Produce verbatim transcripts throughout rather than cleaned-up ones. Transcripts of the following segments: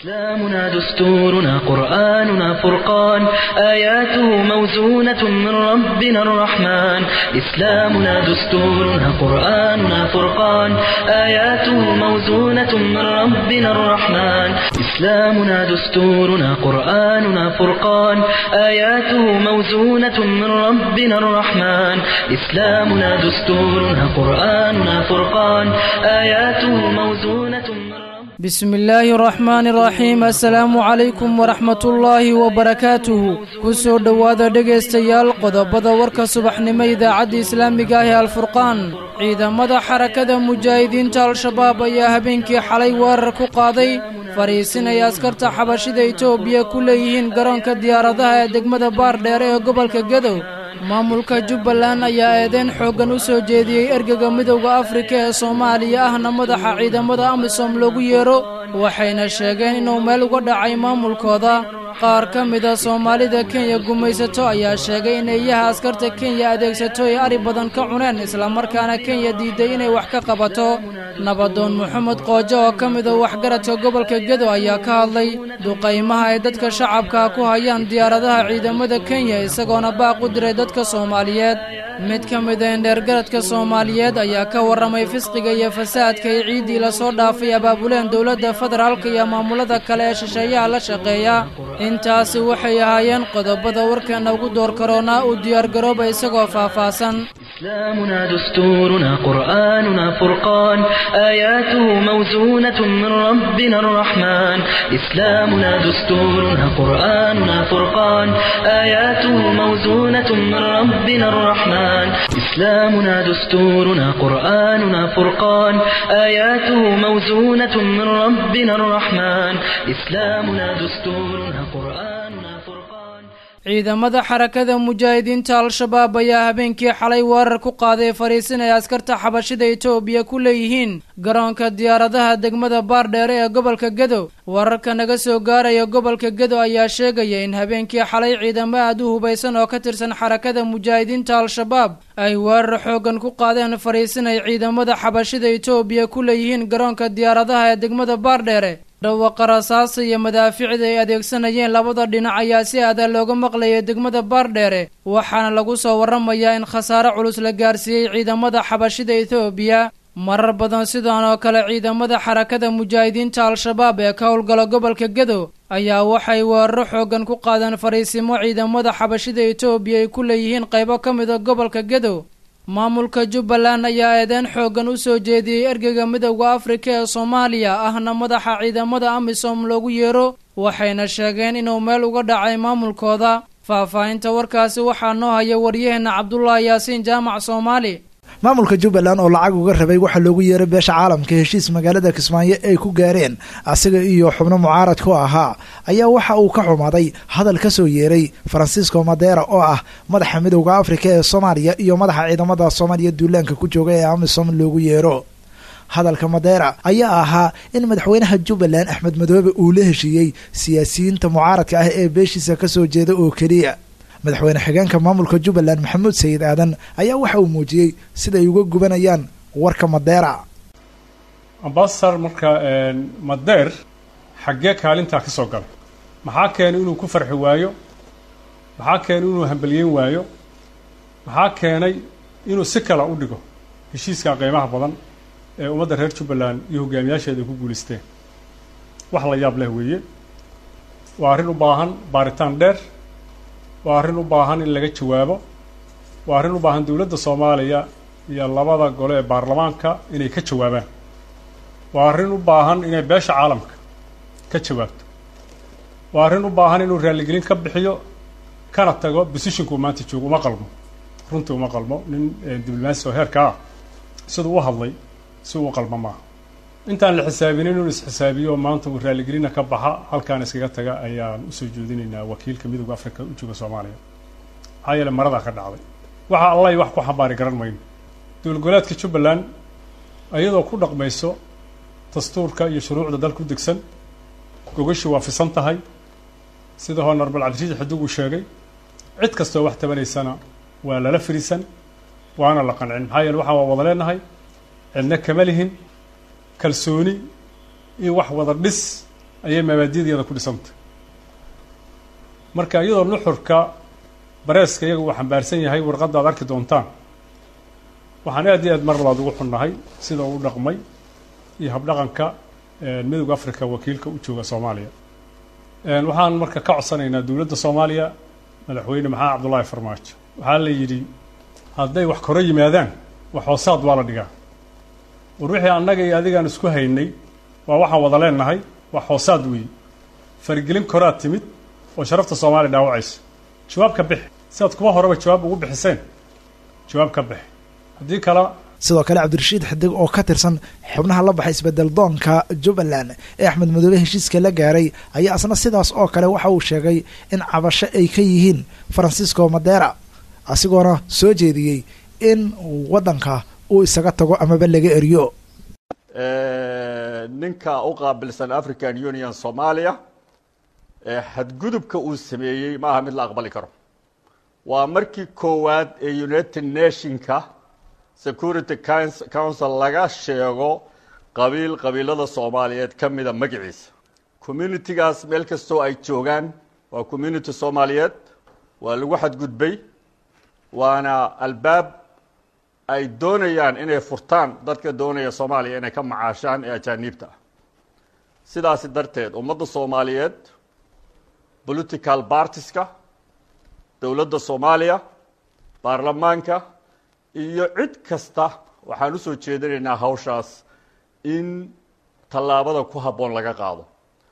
إسلامنا دستورنا قرآننا فرقان آياته موزونة من ربنا الرحمن إسلامنا دستورنا قرآننا فرقان آياته موزونة من ربنا الرحمن إسلامنا دستورنا قرآننا فرقان آياته موزونة من ربنا الرحمن إسلامنا دستورنا قرآننا فرقان آياته موزونة من بسم الله الرحمن الرحيم السلام عليكم ورحمة الله وبركاته كسو دوادا دغيستيال قodobada warka subaxnimo idaacada islaamiga ah alfurqaan ciidamada xarakada mujaahidiinta al-shabaab ayaa habeenkii xalay weerar ku qaaday fariisinaya askarta xabashida Itoobiya ku leeyihiin garoonka diyaaradaha ee degmada Baardheer ee gobolka Gadow maamulka Jubbaland ayaa eedeyn xoogan u soo jeediyay ergaga midowga Afrika ee Soomaaliya ahna madaxa ciidamada AMISOM loogu yeero waxayna sheegeen inuu meel uga dhacay maamulkooda qaar ka mid ah Soomaalida Kenya gumaysato ayaa sheegay in ayaha askarta Kenya adeegsato ay ari badan ka cuneen isla markaana Kenya diiday inay wax ka qabato nabadoon Maxamed Qoojo oo ka mid ah waxgaradka gobolka Gadow ayaa ka hadlay duqeymaha ay dadka shacabka ku hayaan diyaaradaha ciidamada Kenya isagoona baaq u diray dadka Soomaaliyeed mid ka mid ah dheergaradka Soomaaliyeed ayaa ka waramay fisqiga iyo fasaadka ay ciidii la soo dhaafay abaabuleen dawladda federaalka iyo maamulada kale ee shisheeyaha la shaqeeya intaasi waxay ahaayeen qodobada warkeena ugu door karoona u diyaar garooba isagoo faahfaahsan إسلامنا دستورنا قرآننا فرقان آياته موزونة من ربنا الرحمن إسلامنا دستورنا قرآننا فرقان آياته موزونة من ربنا الرحمن إسلامنا دستورنا قرآننا فرقان آياته موزونة من ربنا الرحمن إسلامنا دستورنا قرآننا فرقان ciidamada xarakada mujaahidiinta al-shabaab ayaa habeenkii xalay weerar ku qaaday fariisinaya askarta xabashida Itoobiya ku leeyihiin garoonka diyaaradaha degmada Baardheer ee gobolka Gadow wararka naga soo gaaraya gobolka Gadow ayaa sheegaya in habeenkii xalay ciidamo aad u hubaysan oo ka tirsan xarakada mujaahidiinta al-shabaab ay weerar xoogan ku qaadeen fariisinaya ciidamada xabashida Itoobiya ku leeyihiin garoonka diyaaradaha ee degmada Baardheer dhawaqa rasaas iyo madaaficda ay adeegsanayeen labada dhinac ayaa si aad looga maqlayay degmada Baardheer waxaana lagu soo waramayaa in khasaare culus la gaarsiiyay ciidamada xabashida Itoobiya marar badan sidoo kale ciidamada xarakada mujaahidiinta al-shabaab ee ka howlgala gobolka Gadow ayaa waxay weerar xoogan ku qaadeen fariisimo ciidamada xabashida Itoobiya ay ku leeyihiin qaybo ka mid ah gobolka Gadow maamulka Jubbaland ayaa eedeyn xoogan u soo jeediyay ergaga midowga Afrika ee Soomaaliya ahna madaxa ciidamada AMISOM loogu yeero waxayna sheegeen inuu meel uga dhacay maamulkooda faahfaahinta warkaasi waxaa noo haya waryaheena Cabdullaahi Yaasiin Jaamac Soomaali maamulka Jubbaland oo lacag uga rabay waxa loogu yeeray beesha caalamka heshiis magaalada Kismaayo ay ku gaareen asiga iyo xubno mucaarad ku ahaa ayaa waxa uu ka xumaaday hadal ka soo yeeray Francisco Madera oo ah madaxa midowga Afrika ee Soomaaliya iyo madaxa ciidamada Soomaaliya duulaanka ku jooga ee AMISOM loogu yeero hadalka Madera ayaa ahaa in madaxweynaha Jubbaland Axmed Madoobe uu la heshiiyay siyaasiyiinta mucaaradka ah ee beeshiisa ka soo jeeda oo kaliya madaxweyne xigeenka maamulka Jubbaland Maxamuud Sayid Aadan ayaa waxa uu muujiyay sida ay uga gubanayaan warka Madera ambassador marka Madeer xagee kaalinta ka soo galay maxaa keenay inuu ku farxi waayo maxaa keenay inuu hambaliyeyn waayo maxaa keenay inuu si kala u dhigo heshiiska qiimaha badan ee ummadda reer Jubbaland iyo hogaamiyaasheeda ku guuleysteen wax la yaab leh weeye waa arrin u baahan baaritaan dheer waa arrin u baahan in laga jawaabo waa arrin u baahan dawladda Soomaaliya iyo labada gole ee baarlamaanka inay ka jawaabaan waa arrin u baahan inay beesha caalamka ka jawaabto waa arrin u baahan inuu raaligelin ka bixiyo kana tago positionku maanta joogo uma qalmo runtii uma qalmo nin diblomaasi oo heerka ah sidoo uu hadlay si uu qalmo ma intaan la xisaabin inuu is xisaabiyo maanta uu raaligelina ka baxa halkaan iskaga taga ayaan u soo jeedinaynaa wakiilka midowga Afrika u jooga Soomaaliya hay'adda marada ka dhacday waxa Allah wax ku xambaari garan mayno dawlad-goboleedka Jubbaland ayadoo ku dhaqmayso dastuurka iyo shuruucda dalku degsan gogashi waafisan tahay sida Honorable Cabdirashiid Xaduug uu sheegay cid kasta wax tabanaysana waa lala firisan waana la qancin hay'ad waxa wada leenahay cidna kama lihin kalsooni iyo wax wada dhis ayay mabaadi'deeda ku dhisantay marka iyadoo nuxurka bareeska iyaga uu xambaarsan yahay warqadda aad arki doontaan waxaan aad iyo aad mar labaad ugu xunnahay sida uu dhaqmay iyo habdhaqanka midowga africa wakiilka u jooga soomaaliya waxaan marka ka codsanaynaa dowladda soomaaliya madaxweyne maxamed cabdullaahi farmaajo waxaa la yidhi hadday wax koro yimaadaan wax hoosaad waa la dhigaa war wixii annaga iyo adigaan isku haynay waa waxaan wada leenahay wax hoosaad weeye farigelin koraad timid oo sharafta soomaaliya dhaawacaysa jawaab ka bixi sidaad kuwa horeba jawaab ugu bixiseen jawaab ka bixi haddii kale sidoo kale cabdirashiid xidig oo ka tirsan xubnaha la baxay isbedel doonka jubbaland ee axmed madoobe heshiiska la gaaray ayaa asna sidaas oo kale waxa uu sheegay in cabasho ay ka yihiin francisco madera asigoona soo jeediyey in waddanka uu isaga tago amaba laga eriyo ninka u qaabilsan African Union Soomaaliya xadgudubka uu sameeyey maaha mid la aqbali karo waa markii koowaad ee United Nationska Security Council laga sheego qabiil qabiilada Soomaaliyeed kamida magaciisa communitygaas meel kastoo ay joogaan waa community Soomaaliyeed waa lagu xadgudbay waana albaab ay doonayaan inay furtaan dadka doonaya Soomaaliya inay ka macaashaan ee ajaanibta sidaas darteed ummadda Soomaaliyeed political partieska dawladda Soomaaliya baarlamaanka iyo cid kasta waxaan u soo jeedinaynaa hawshaas in tallaabada ku habboon laga qaado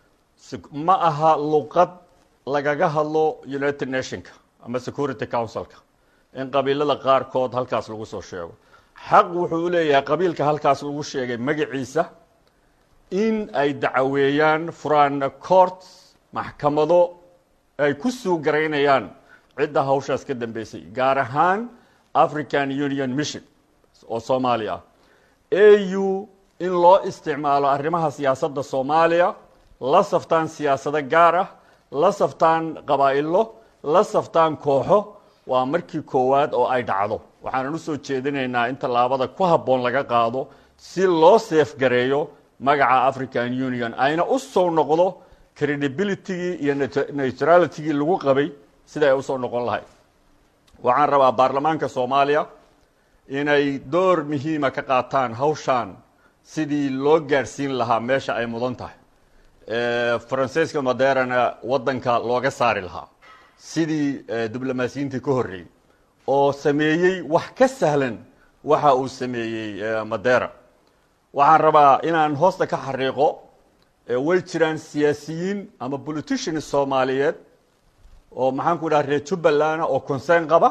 ma aha luqad lagaga hadlo United Nationska ama Security Councilka in qabiilada qaarkood halkaas lagu soo sheego xaq wuxuu u leeyahay qabiilka halkaas lagu sheegay magaciisa in ay dacaweeyaan furaan court maxkamado ay ku soo gareynayaan cidda hawshaas ka dambeysay gaar ahaan African Union Mission oo Soomaaliya A U in loo isticmaalo arrimaha siyaasadda Soomaaliya la saftaan siyaasada gaar ah la saftaan qabaa'ilo la saftaan kooxo waa markii koowaad oo ay dhacdo waxaan u soo jeedinaynaa in tallaabada ku habboon laga qaado si loo safe gareeyo magaca African Union ayna u soo noqdo credibility iyo neutrality lagu qabay sida ay u soo noqon lahayd waxaan rabaa baarlamaanka Soomaaliya inay door muhiim ah ka qaataan hawshan sidii loo gaarsiin lahaa meesha ay mudan tahay ee Francisco Madera wadanka looga saari lahaa sidii diblomaasiyiinta ka horreeyay oo sameeyay wax ka sahlan waxa uu sameeyay Madera waxaan rabaa inaan hoosta ka xariiqo way jiraan siyaasiyiin ama politicians Soomaaliyeed oo maxaan ku dhahay reer Jubbaland oo concern qaba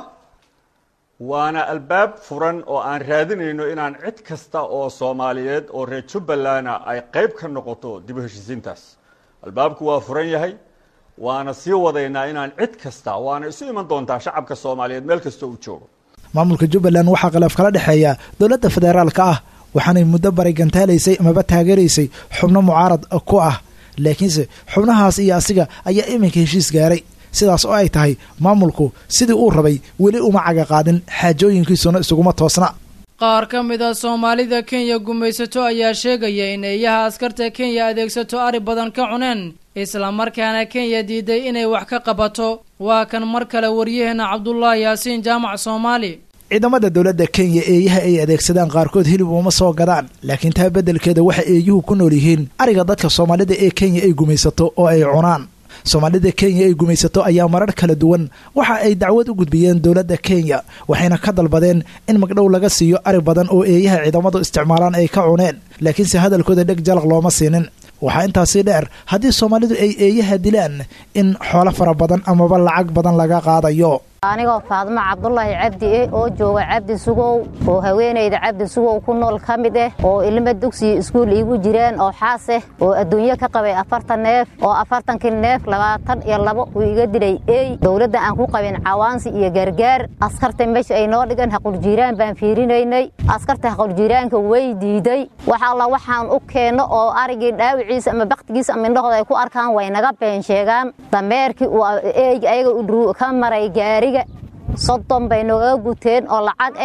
waana albaab furan oo aan raadinayno inaan cid kasta oo Soomaaliyeed oo reer Jubbaland ay qayb ka noqoto dib u heshiisiintaas albaabku waa furan yahay waana sii wadaynaa inaan cid kasta waana isu iman doontaa shacabka Soomaaliyeed meel kasta uu joogo maamulka Jubbaland waxa qalaf kala dhaxeeya dawladda federaalka ah waxaanay muddo bari gantaalaysay amaba taageeraysay xubno mucaarad ku ah laakiinse xubnahaas iyo asiga ayaa iminka heshiis gaaray sidaas oo ay tahay maamulku sidii uu rabay weli uma caga qaadin xaajooyinkiisuna isuguma toosna qaar ka mid ah Soomaalida Kenya gumaysato ayaa sheegaya in eeyaha askarta Kenya adeegsato ari badan ka cuneen isla markaana Kenya diiday inay wax ka qabato waa kan mar kale wariyahana Cabdullaahi Yaasiin Jaamac Soomaali ciidamada dawladda Kenya eeyaha ay adeegsadaan qaarkood hilib uma soo gadaan laakiin taa bedelkeeda waxa eeyuhu ku nool yihiin ariga dadka Soomaalida ee Kenya ay gumaysato oo ay cunaan Soomaalida Kenya ay gumaysato ayaa marar kala duwan waxa ay dacwad u gudbiyeen dawladda Kenya waxayna ka dalbadeen in magdhow laga siiyo ari badan oo eeyaha ciidamadu isticmaalaan ay ka cuneen laakiin si hadalkooda dheg jalaq looma siinin waxa intaasi dheer haddii Soomaalidu ay eeyaha dilaan in xoolo fara badan amaba lacag badan laga qaadayo aniga Faadma Cabdullaahi Cabdi oo jooga Cabdi Sugow oo haweeneyda Cabdi Sugow ku nool kamid ah oo ilmo dugsi iskuul igu jireen oo xaas ah oo adduunyo ka qabay afartan neef oo afartan neef labaatan iyo labo uu iga dilay ee dawladda aan ku qabin cawaansi iyo gargaar askarta meesha ay noo dhigan xaqul jiraan baan fiirinaynay askarta xaqul jiraanka way diiday waxa la waxaan u keeno oo arigii dhaawiciisa ama baqtigiisa ama indhahooda ay ku arkaan way naga been sheegaan dameerkii uu ee ayaga u ka maray gaari soddon bay nooga guteen oo lacag ah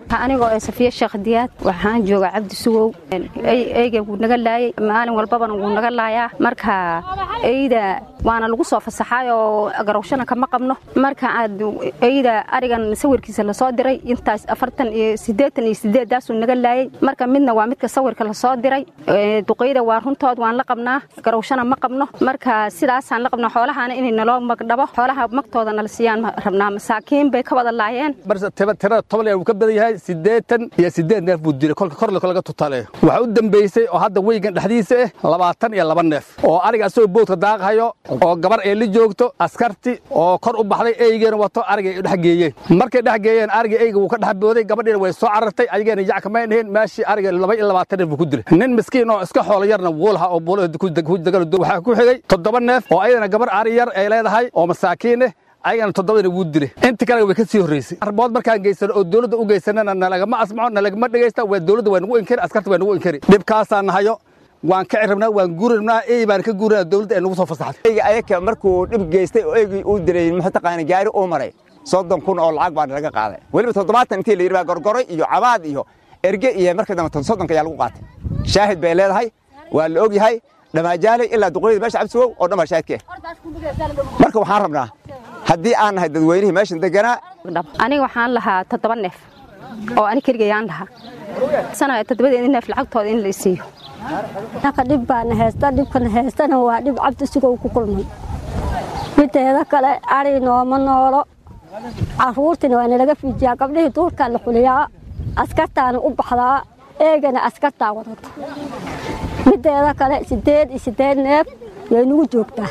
anigoo ay safiya shaqdiyaad waxaan joogaa cabdi sugow eeyga wuu naga laayay maalin walbaba wuu naga laayaa marka eeyda waana lagu soo fasaxay oo garowshana kama qabno marka aad eeyda arigan sawirkiisa la soo diray intaas afartan iyo siddeetan iyo siddeed daas uu naga laayay marka midna waa midka sawirka la soo diray duqeyda waa runtood waan la qabnaa garowshana ma qabno marka sidaas aan la qabno xoolahaana inay naloo magdhabo xoolaha magtooda nala siiyaan rabnaa masaakiin bay ka wada laayeen tirada toban uu ka badan yahay siddeetan iyo siddeed neef buu diray kolka kor laga tutaalay waxa u dambeysay oo hadda weygan dhaxdiisa ah labaatan iyo laba neef oo ariga soo boodka daaqayo oo gabar ee la joogto askarti oo kor u baxday eeygeena wato ariga ay dhax geeyeen markay dhax geeyeen ariga eeyga uu ka dhax booday gabadheena way soo carartay ayageena yac kama ahayn maashi ariga laba iyo labaatan neef buu ku diray nin miskiin oo iska xoolo yarna woolha oo boolada ku dagal waxa ku xigay toddoba neef oo ayadana gabar ari yar ay leedahay oo masaakiin ah ayagana toddobadana wuu diray inta kale way ka sii horeysay arbood markaan geysano oo dawladda u geysanana nalagama asmaco nalagama dhegaysta waa dawladda waa nagu inkari askarta waa nagu inkari dhibkaasaan nahayo waan ka cirabnaa waan guurinaa eey baan ka guurinaa dawladda ay nagu soo fasaxday eeyga ayaka markuu dhib geystay oo eeygii uu diray muxuu taqaana gaari uu maray soddon kun oo lacag baan laga qaaday weliba toddobaatan intii la yidhi baa gorgoray iyo cabaad iyo erge iyo marka dambe soddonka ayaa lagu qaatay shaahid bay leedahay waa la og yahay dhammaajaalay ilaa duqeyda meesha cabsigow oo dhammaa shaahidkee marka waxaan rabnaa haddii aan nahay dadweynihii meeshan deganaa aniga waxaan lahaa toddoba neef oo ani keligayaan lahaa sana toddobadeedii neef lacagtooda in la isiiyo ka dhib baana haysta dhibkana haystana waa dhib cabdi sugow ku kulmay mideeda kale ari nooma noolo carruurtina waa nalaga fiijiyaa gabdhihii duurkaa la xuliyaa askartaana u baxdaa eegana askartaa wadata mideeda kale siddeed iyo siddeed neef yay nagu joogtaa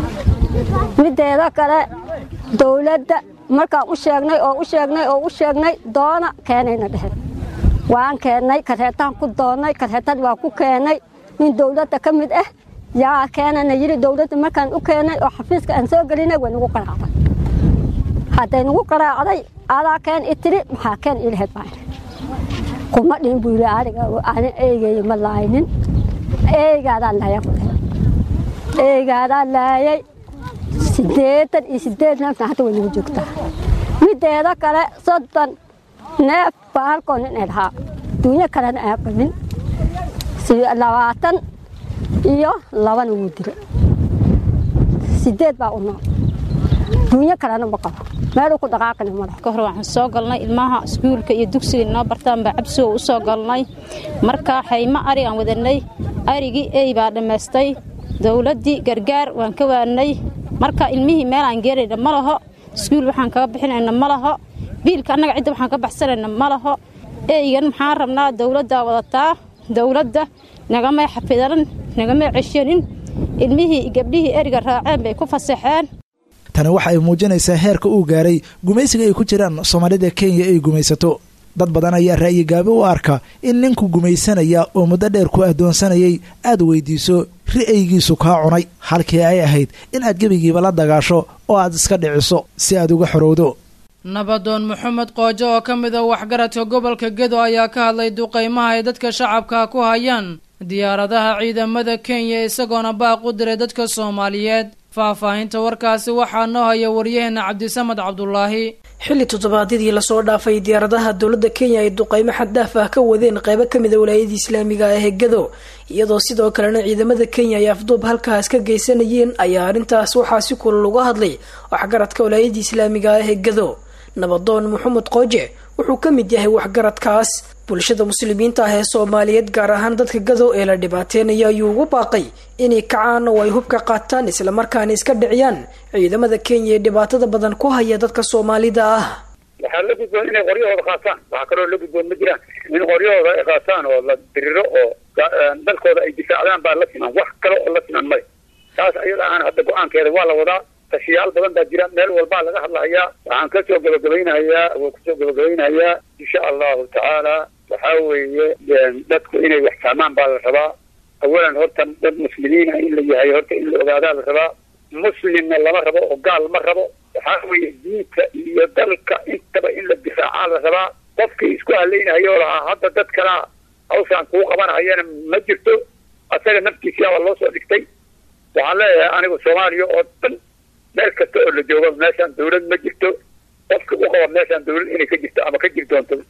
mideeda kale dawladda markaan u sheegnay oo u sheegnay oo u sheegnay doona keenayna dheheen waan keennay kareetaan ku doonnay kareetad waa ku keennay nin dawladda ka mid ah yaa keenana yidhi dawladda markaan u keennay oo xafiiska aan soo gelinay way nagu qaraacday hadday nagu qaraacday adaa keen i tiri maxaa keen ilaheed baa kuma dhihin buu yidhi ariga ani eegeeya ma laaynin eegaadaa laaya eegaadaa laayay siddeetan iyo siddeed neefna hadda way nagu joogtaa mideeda kale soddon neef baa halkoo nin ay lahaa duunyo kalena aan qabin labaatan iyo labana wuu diray siddeed baa u nool duunyo kalena ma qabo meeluu ku dhaqaaqina ma laha ka hor waxaan soo galnay ilmaha iskuulka iyo dugsiga inoo bartaan baa cabsigo u soo galnay marka xayma ari aan wadanay arigii eey baa dhammaystay dawladdii gargaar waan ka waanay marka ilmihii meel aan geerayna ma laho iskuul waxaan kaga bixinayna ma laho biilka annaga cidda waxaan ka baxsanayna ma laho eeygan maxaan rabnaa dawladdaa wadataa dawladda nagamay xafidanan nagamay ceshanin ilmihii gabdhihii eriga raaceen bay ku fasaxeen tani waxa ay muujinaysaa heerka uu gaaray gumaysiga ay ku jiraan soomaalida kenya ay gumaysato dad badan ayaa ra'yi gaabi u arka in ninku gumaysanaya oo muddo dheer ku addoonsanayay aad weydiiso ri'aygiisu kaa cunay halkii ay ahayd in aad gebigiiba la dagaasho oo aad iska dhiciso si aad uga xorowdo nabadoon maxamed qoojo oo ka mid a waxgaradka gobolka gedo ayaa ka hadlay duqaymaha ay dadka shacabka ku hayaan diyaaradaha ciidamada kenya isagoona baaq u diray dadka soomaaliyeed faahfaahinta warkaasi waxaa noo haya waryaheena cabdisamad cabdulaahi xilli toddobaadyadii lasoo dhaafay diyaaradaha dowladda kenya ay duqaymo xaddaaf ah ka wadeen qaybo ka mid a walaayadii islaamiga ah ee gedo iyadoo sidoo kalena ciidamada kenya ay afduub halkaas ka geysanayeen ayaa arrintaas waxaa si kulal uga hadlay waxgaradka walaayadii islaamiga ah ee gedo nabadoon maxamed qooje wuxuu ka mid yahay waxgaradkaas bulshada muslimiinta ah ee soomaaliyeed gaar ahaan dadka gado ee la dhibaateynaya ayuu ugu baaqay inay kacaan oo ay hubka qaataan islamarkaana iska dhiciyaan ciidamada kenya ee dhibaatada badan ku haya dadka soomaalida ah waxaa la gudboon inay qoryahooda qaataan waxaa kaloo la gudboon ma jiraan in qoryahooda ay qaataan oo la diriro oo dalkooda ay difaacdaan baa la siman wax kale oo la siman male taas ayada aan hadda go-aankeeda waa la wadaa tashiyaal badan baa jira meel walbaa laga hadlahayaa waxaan kasoo gabagabaynahayaa waa kusoo gabagabaynahayaa insha allahu tacaala waxaa weeye dadku inay wax fahmaan baa la rabaa awalan horta dad muslimiina in la yahay horta in la ogaadaa la rabaa muslimna lama rabo oo gaal ma rabo waxaa weeye diinka iyo dalka intaba in la difaacaa la rabaa qofkii isku haleynahayoo lahaa hadda dad kalaa hawshaan kuu qabanahayana ma jirto asaga naftiisiyaabaa loo soo dhigtay waxaan leeyahay anigu soomaaliya oo dhan meel kasta oo la joogo meeshaan dawlad ma jirto qofka u qaba meeshaan dawlad inay ka jirto ama ka jir doonto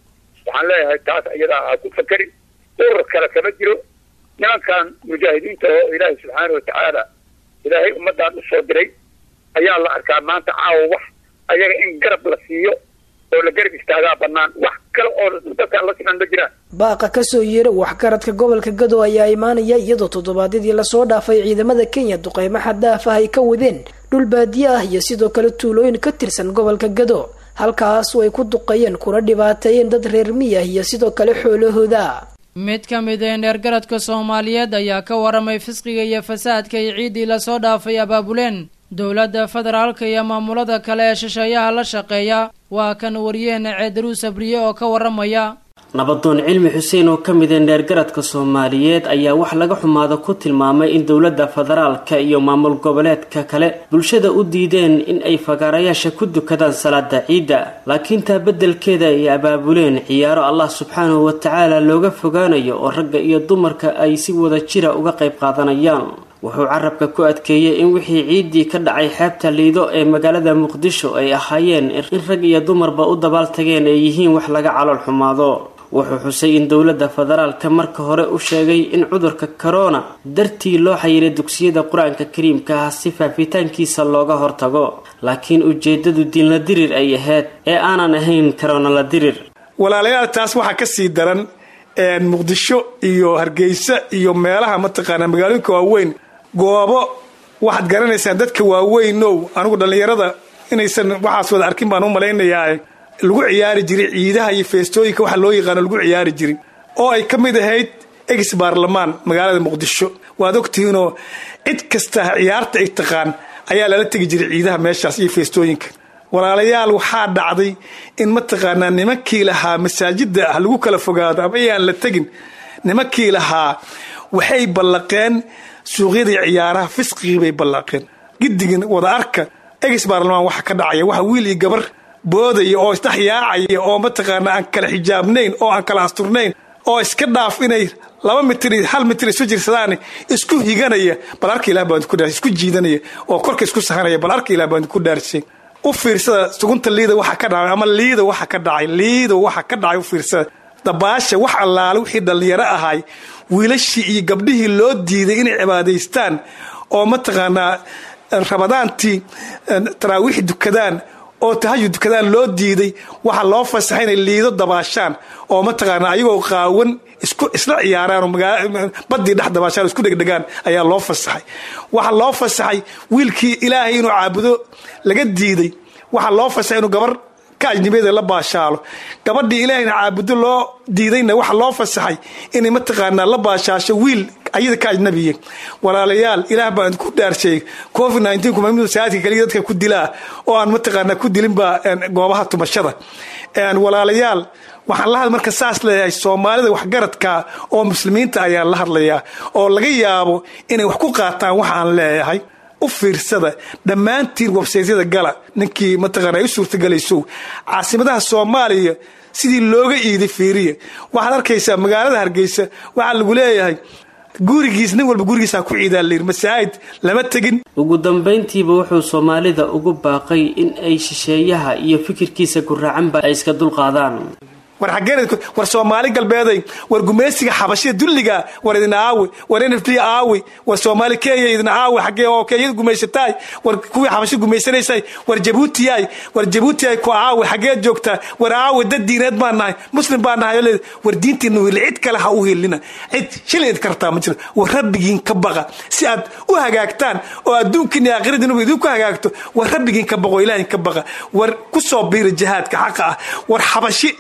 waxaan leeyahay taas iyadaa ha ku fakerin urur kale kama jiro nimankan mujaahidiinta oo ilaahay subxaana watacaala ilaahay ummadaan usoo diray ayaa la arkaa maanta caawa wax ayaga in garab la siiyo oo la garab istaagaa banaan wax kale oo dadkaan la siman ma jiraan baaqa kasoo yeera waxgaradka gobolka Gado ayaa imaanaya iyadoo toddobaadyadii lasoo dhaafay ciidamada Kenya duqeymo xad dhaaf ah ay ka wadeen dhul baadiye ah iyo sidoo kale tuulooyin ka tirsan gobolka Gado halkaas oo ay ku duqeeyeen kuna dhibaateeyeen dad reer miyi iyo sidoo kale xoolahooda. mid ka mid ah neergaradka Soomaaliyeed ayaa ka waramay fisqiga iyo fasaadka ay ciidii la soo dhaafay abaabuleen dawladda federaalka iyo maamulada kale ee shisheeyaha la shaqeeya waa kan wariyeen Ceedru Sabriye oo ka waramaya nabadoon cilmi xuseen oo ka mid ah neergaradka Soomaaliyeed ayaa wax laga xumaado ku tilmaamay in dawladda federaalka iyo maamul goboleedka kale bulshada u diideen in ay fagaarayaasha ku dukadaan salaada ciida laakiin taa bedelkeeda ay abaabuleen ciyaaro Allah subxaanahu wa ta'ala looga fogaanayo oo ragga iyo dumarka ay si wada jira uga qayb qaadanayaan wuxuu carabka ku adkeeyay in wixii ciidii ka dhacay xeebta Liido ee magaalada Muqdisho ay ahaayeen in rag iyo dumarba u dabaal tageen ay yihiin wax laga calool xumaado wuxuu xusay in dawladda federaalka marka hore u sheegay in cudurka corona dartii loo xayiray dugsiyada quraanka kariimka ah si faafitaankiisa looga hortago laakiin ujeedadu diin la dirir ay ahayd ee aanan ahayn corona la dirir walaalayaal taas waxa ka sii daran ee Muqdisho iyo Hargeysa iyo meelaha mataqaana magaalooyinka waaweyn goobo waxaad garanaysaa dadka waaweyn oo anigu dhalinyarada inaysan waxaas wada arkin baan u maleynayaa lagu ciyaari jiray ciidaha iyo feestooyinka waxa loo yaqaan lagu ciyaari jiray oo ay kamid ahayd ex baarlamaan magaalada Muqdisho waad ogtihiin oo cid kasta ciyaarta ay taqaan ayaa la tagi jiray ciidaha meeshaas iyo feestooyinka walaalayaal waxaa dhacday in mataqaana nimankii lahaa masaajida ah lagu kala fogaado ama ayaan la tagin nimankii lahaa waxay ballaqeen suuqyada ciyaaraha fisqiga bay ballaqeen gidigin wada arka ex baarlamaan waxa ka dhacaya waxa wiil iyo gabar boodaya oo istaxyaacaya oo mataqaana aan kala xijaabnayn oo aan kala asturnayn oo iska dhaaf inay laba mitir hal mitir isu jirsadaan isku higanaya bal arka Ilaahay baan ku dhaarsay isku jiidanaya oo korka isku sahanaya bal arka Ilaahay baan ku dhaarsay u fiirsada sugunta Liida waxa ka dhacay ama Liida waxa ka dhacay Liida waxa ka dhacay u fiirsada dabaasha wax allaale wixii dhalinyaro ahay wiilashii iyo gabdhihii loo diiday inay cibaadaystaan oo mataqaana Ramadaantii taraawiix dukadaan oo tahajjud dukadaan loo diiday waxa loo fasaxay inay Liido dabaashaan oo mataqaana ayagoo qaawan isku isla ciyaaraan oo badii dhex dabaashaan isku dhegdhegaan ayaa loo fasaxay waxa loo fasaxay wiilkii Ilaahay inuu caabudo laga diiday waxa loo fasaxay inuu gabar ka ajnabiyeed la baashaalo gabadhii Ilaahayna caabudo loo diidayna waxa loo fasaxay inay mataqaana la baashaasho wiil ayada ka ajnabiye walaalayaal Ilaah baan ku dhaarshay covid nineteen kuma mid saadka kaliya dadka ku dilaa oo aan mataqaana ku dilin ba goobaha tumashada aan walaalayaal waxaan la hadlay marka saas leeyahay Soomaalida wax garadka oo muslimiinta ayaa la hadlaya oo laga yaabo inay wax ku qaataan waxa aan leeyahay u fiirsada dhamaantiin website-yada gala ninkii mataqaana ay suurtagelayso caasimadaha Soomaaliya sidii looga iiday fiiriye waxaad arkaysaa magaalada Hargeysa waxa lagu leeyahay gurigiisna walba gurigiisa ku ciidaa leer masaajid lama tagin ugu dambeyntiiba wuxuu Soomaalida ugu baaqay in ay shisheeyaha iyo fikirkiisa ku raacanba ay iska dulqaadaan war xageed war Soomaali galbeeday war gumeesiga xabashida dulliga war idin aawi war N F D aawi war Soomaali Kenya idin aawi xagee oo Kenya gumeysatay war kuwii xabashida gumeysanayay war Djibouti ay war Djibouti ay ku aawi xagee joogta war aawi dad diineed baan nahay muslim baan nahay war diintiina wiil cid kale ha u helina cid shilid kartaa ma jiro war rabbigiin ka baqa si aad u hagaagtaan oo adduunka iyo aakhiradiina idinku hagaagto war rabbigiin ka baqo Ilaahay ka baqa war ku soo biir jihaadka xaq ah war xabashi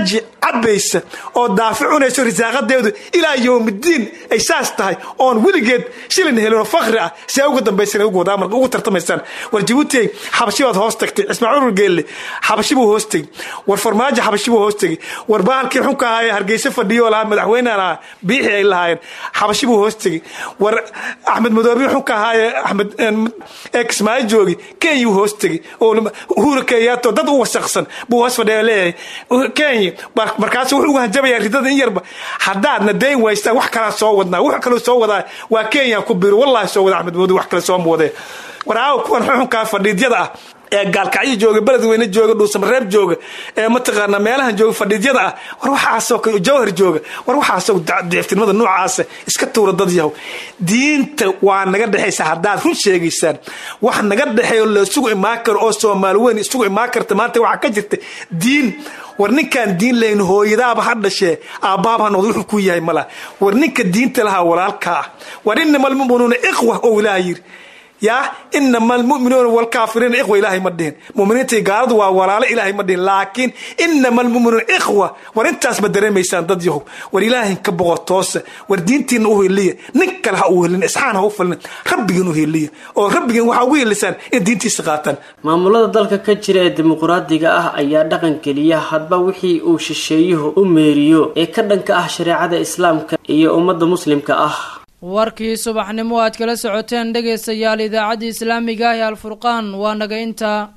عبيسة أو دافعون يسوي رزاقات إلى يوم الدين أي ساس تهاي أون ولقيت شيلن هلون فخرة سيأوجد دم بيسنا وجود دامر وجود ترتمسان والجبوتي حبشي وهذا هوستك اسمعون الجيل حبشي بو هوستي والفرماجة حبشي بو هوستي والبال كي حكا هاي هرجيس فديو ولا أحمد حوينا أنا بيحي إلا هاي حبشي بو هوستي ور أحمد مدوبي حكا هاي أحمد إكس ما يجوجي كي يو هوستي أو هو ركيات ضد هو شخصا بو هوس فديو ليه كي markaas wuxuu hanjabaya ridada in yarba hadaadna deyn waysta wax kala soo wadnaa wax kala soo wadaa waa Kenya ku biir wallahi soo wada Ahmed Moodi wax kala soo mooday waraaw kuwan xun ka fadhiidyada ah ee gaalkacyo jooga beledweyne jooga dhuusamareeb jooga ee mataqaana meelahan jooga fadhiidyada ah war waxaasoo kale jawhar jooga war waxaasoo deeftinimada noocaas iska tuura dad yahow diinta waa naga dhaxaysa haddaad run sheegaysaan wax naga dhaxeeyo la isugu imaan karo oo Soomaali weyn isugu imaan karta maanta waxa ka jirta diin war ninkan diin leen hooyadaaba ha dhashee aabaaba noqdo wuxuu ku yahay mala war ninka diinta laha walaalka war innamal mu'minuuna ikhwa oo ilaahay يا إنما المؤمنون والكافرين إخوة إلهي مدين مؤمنين تيجارد ووالله إلهي مدين لكن إنما المؤمنون إخوة ورنتاس مدرين ميسان ضديه والإلهي كبغ التوس والدين هو اللي نكلها هو اللي إسحان هو فلن ربي هو اللي أو ربي هو حوي اللسان الدين تسقاطن maamulada dalka ka jira ee dimuqraadiga ah ayaa dhaqan kaliya hadba wixii uu shisheeyuhu u meeriyo ee ka dhanka ah shariicada islaamka iyo ummadda muslimka ah warkii subaxnimo aad kala socoteen dhageystayaal idaacadda islaamiga ah ee alfurqaan waa naga inta